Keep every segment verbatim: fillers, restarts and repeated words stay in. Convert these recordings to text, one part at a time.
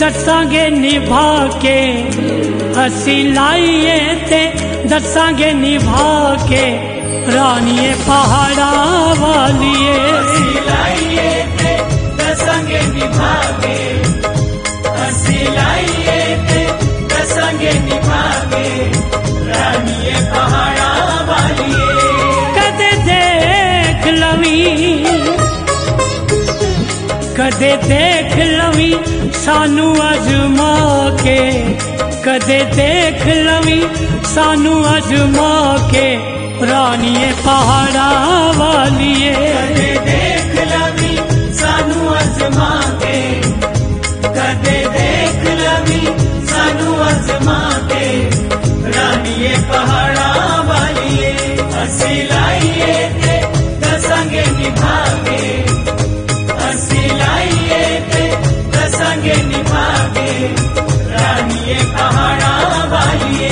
दसांगे निभा के, असी लाइए ते दसांगे निभा के, रानिए पहाड़ा वालिए। असी लाइए ते दसांगे निभा के, असी लाइए ते दसांगे निभा के, रानिए पहाड़ा वालिए। कदे देख लवी, कदे देख लवी सानू अजमा के, कदे देख लवी सानू अजमा के, रानिए पहाड़ा वालिए। कदे देख लवी सानू अजमा के, कदे देख लवी सानू अजमा के, रानिए पहाड़ा वालिए। असी लाइए ते दसांगे निभा के, असी लाइए ते दसांगे निभा के, रानिए पहाड़ा वालिए।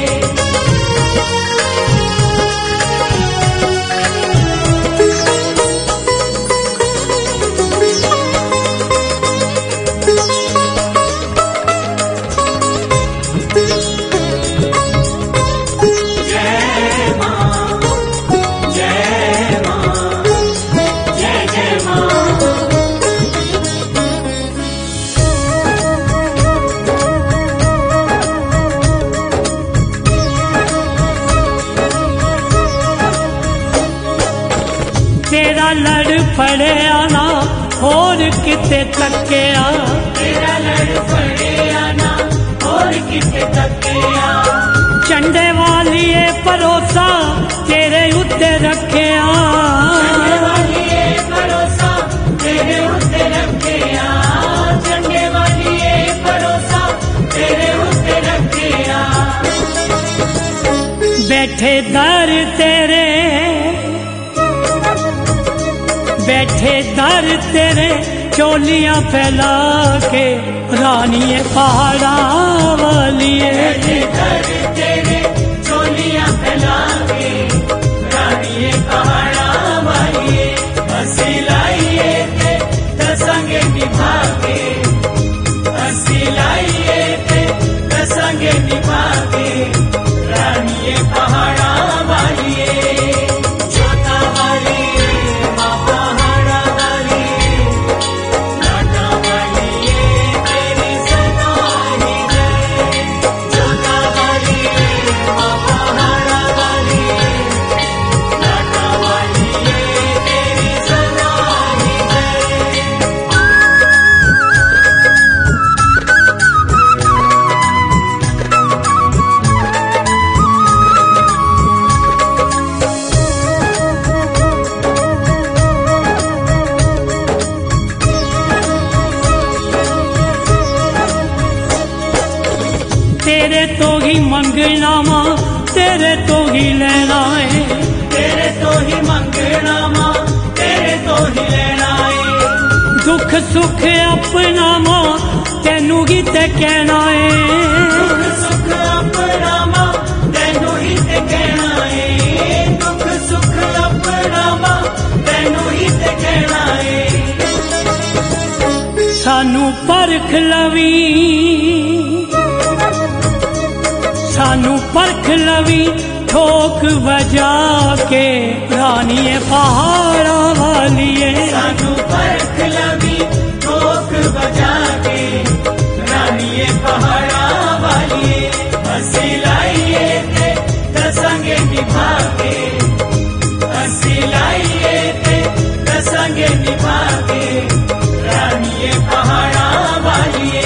तेरा लड़ फड़े आना और किते तकिया, तेरा लड़ फड़े आना और किते तकिया, चंडे वालिए भरोसा तेरे उत्ते रखिया, चंडे वालिए भरोसा तेरे उत्ते रखिया, चंडे वालिए भरोसा तेरे उत्ते रखिया। बैठे दर तेरे, बैठे दर तेरे चोलियां फैला के, रानिए पहाड़ा वालिए। बैठे दर तेरे चोलियां फैला के, रानिए पहाड़ा वालिए। असी लाइए ते दसांगे निभा के, असी लाइए ते दसांगे निभा के, रानिए पहाड़ा वालिए। जोता वालिए माँ पहाड़ा वालिए, लाटा वालिए तेरी सदाई जय। जोता वालिए माँ पहाड़ा वालिए, लाटा वालिए तेरी सदाई जय। तेरे तो ही मंगना मां, तेरे तो ही लेना है, तेरे तो ही मंगना मां, तेरे तो ही लेना है। दुख सुख अपना मां तेनू ही ते कहना है, दुख सुख अपना मां तैनू ही ते कहना है, दुख सुख अपना मां तैनू ही ते कहना है। सानू परख लवी, सानू परख लवी ठोक बजा के, रानिए पहाड़ा वालिए। सानू परख लवी ठोक बजा के, रानिए पहाड़ा वालिए। असी लाइए ते दसांगे निभा के, असी लाइए ते दसांगे निभा के, रानिए पहाड़ा वालिए।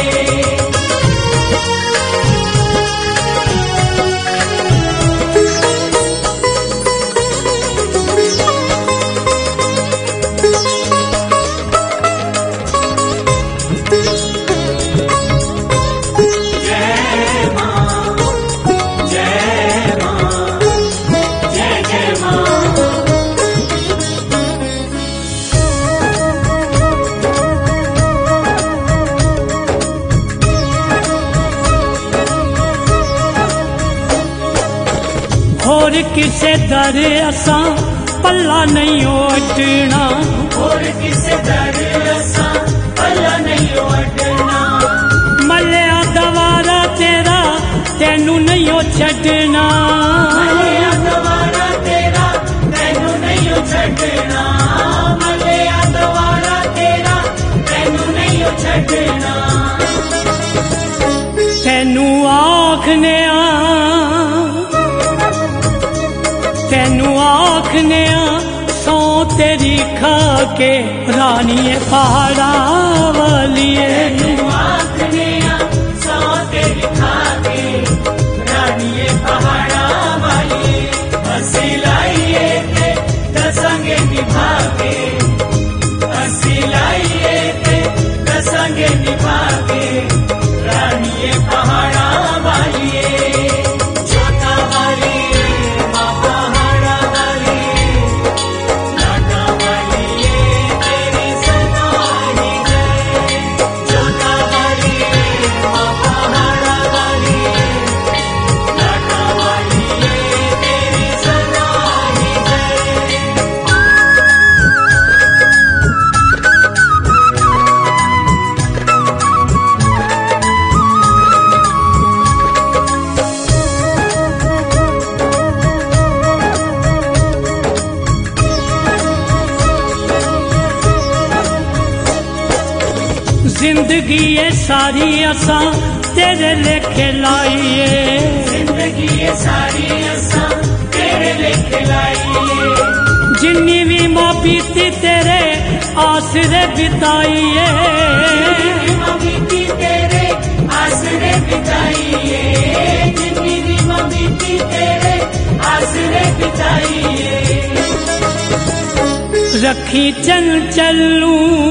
और किसे दर असा पल्ला नहीं ओटना, और किसे दर असा पल्ला नहीं ओटना। तेनू नहीं ओ छड़ना, मलिया द्वारा तेरा तेनू नहीं ओ छड़ना, मलिया द्वारा तेरा तेनू नहीं ओ छड़ना। तेनू आखने तेनू आखने सौ तेरी खा के रानिए पहाड़ा वालिए, तेनू आखने सौ तेरी खा के रानिए पहाड़ा वालिए, हसी लाइए ते दसांगे निभा के, हसी लाइए ते दसांगे निभा के रानिए पहाड़ा वालिए। छोटा वालिए माँ पहाड़ा वालिए, लाटा वालिए तेरी सदाई जय, छोटा वालिए माँ पहाड़ा वालिए, लाटा वालिए तेरी सदाई जय। जिंदगी ये सारी असा तेरे लेखे लाइए, जिंदगी ये सारी असां तेरे लेके लाइए, जिन्नी भी माँ बीती तेरे आसरे बिताइए, जिन्नी बीती तेरे आसरे बिताइए, जिन्नी भी माँ बीती तेरे आसरे बिताइए। रखी चल चलू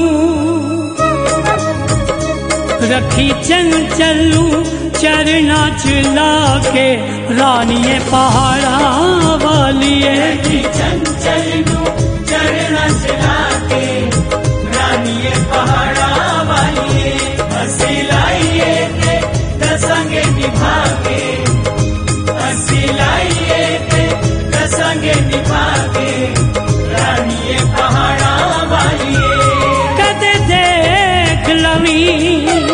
रखी चल चलू चरना चला के रानिए पहाड़ा वालिए, रखी चंचल नू चरना चला के रानिए पहाड़ा वालिए, हसी लाइए ते दसांगे निभा के, हसी लाइए ते दसांगे निभा के रानिए पहाड़ा वालिए। कदे देख लवी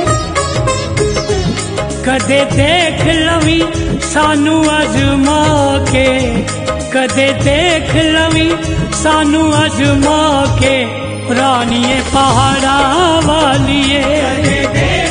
कदे देख लवी सानू अजमा के, कदे देख लवी सानू अजमा के रानिए पहाड़ा वालिए, कदे